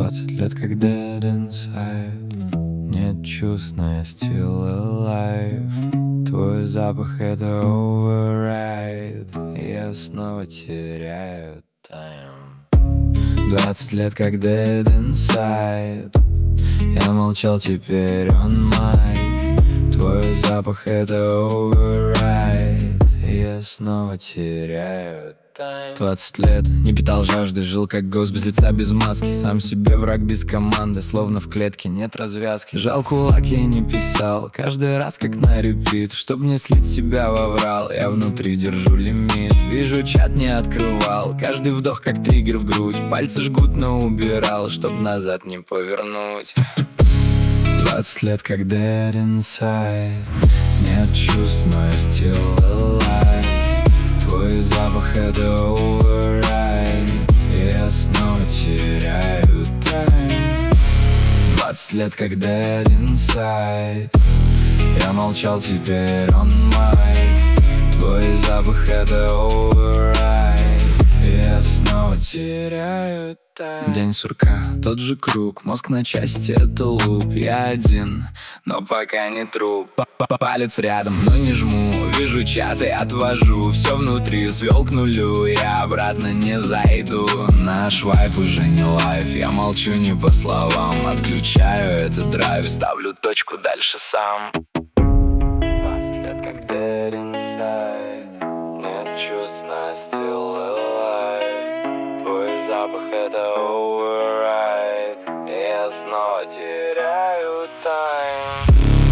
20 лет как dead inside. Нет чувств, но я still alive. Твой запах — это override. Я снова теряю time. 20 лет как dead inside. Я молчал, теперь on mic. Твой запах — это override. Я снова теряю time. 20 лет, не питал жажды, жил как гость без лица, без маски. Сам себе враг без команды, словно в клетке нет развязки. Жал кулак, я не писал, каждый раз как на репит. Чтоб не слить себя во врал, я внутри держу лимит. Вижу, чат не открывал, каждый вдох как триггер в грудь. Пальцы жгут, но убирал, чтоб назад не повернуть. 20 лет как dead inside. Нет чувств, но я still alive. Твой запах — это override. Я снова теряю time. 20 лет как dead inside. Я молчал, теперь on mic. Твой запах — это override. Я снова теряю time. День сурка, тот же круг. Мозг на части — это луп. Я один, но пока не труп. Палец рядом, но не жму. Вижу чат и отвожу. Все внутри свел к нулю. Я обратно не зайду. Наш вайб уже не лайф. Я молчу не по словам. Отключаю этот драйв. Ставлю точку, дальше сам. 20 лет как dead inside. Нет чувств, но still alive. Твой запах — это override. Я снова теряю time.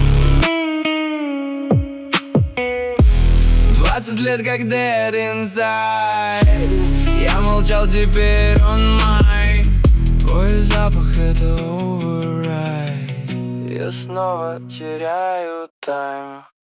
20 лет как dead inside. Я молчал, теперь on mic. Твой запах — это override. Я снова теряю time.